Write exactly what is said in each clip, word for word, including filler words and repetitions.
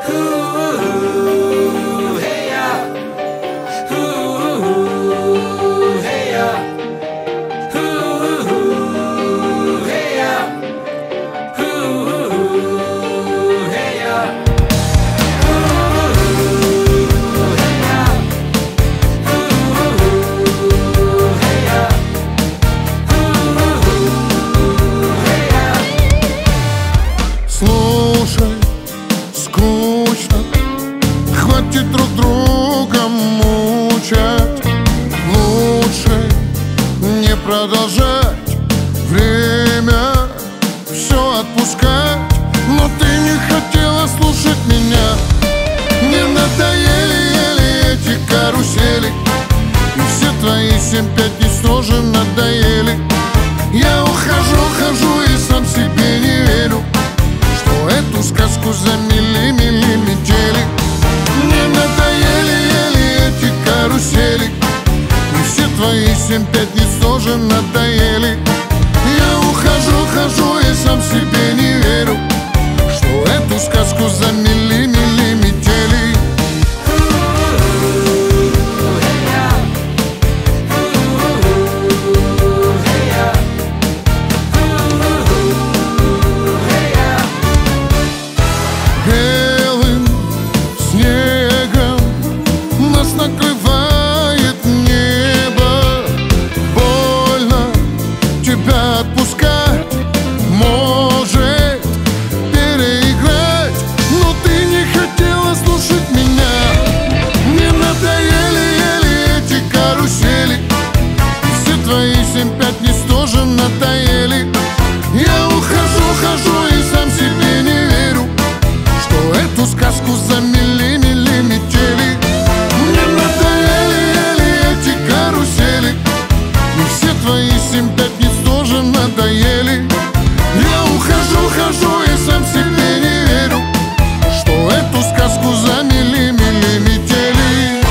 Слушай, скучно, хватит друг друга мучать. Лучше не продолжать, время все отпускать. Но ты не хотела слушать меня. Мне надоели еле эти карусели, и все твои семь пятниц тоже надоели. Я ухожу, хожу и сам себе не верю, что эту сказку замели-мели метели. Мне надоели еле эти карусели, и все твои семь пятниц тоже надоели. Я ухожу, хожу и сам себе не верю, что эту сказку замели-мели метели. Белым снегом нас накрывает небо. Больно тебя отпускать, может переиграть, но ты не хотела слушать меня. Мне надоели еле эти карусели, и все твои семь пятниц тоже надоели. Я ухожу, хожу и сам себе не верю, что эту сказку замели-мели метели. Мне надоели еле эти карусели, и все твои семь пятниц тоже надоели. Я ухожу, хожу и сам себе не верю, что эту сказку замели-мели метели.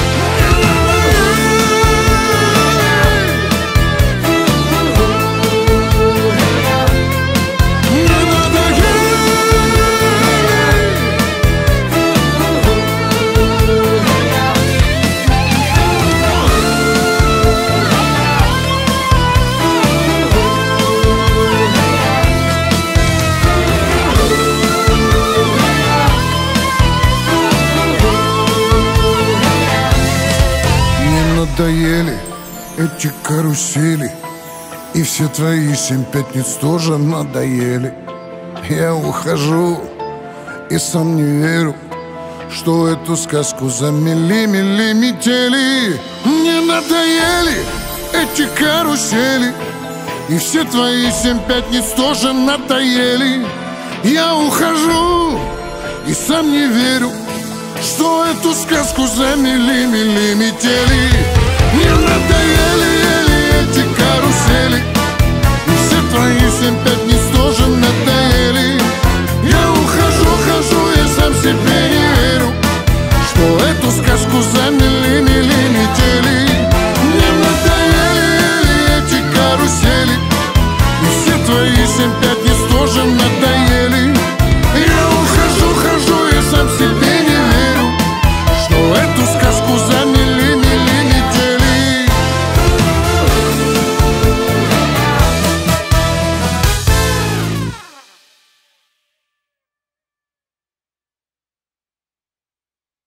Надоели эти карусели, и все твои семь пятниц тоже надоели. Я ухожу и сам не верю, что эту сказку замели-мели метели. Мне надоели эти карусели, и все твои семь пятниц тоже надоели. Я ухожу и сам не верю, что эту сказку замели-мели метели. Мне надоели еле эти карусели, и все твои семь пятниц тоже надоели.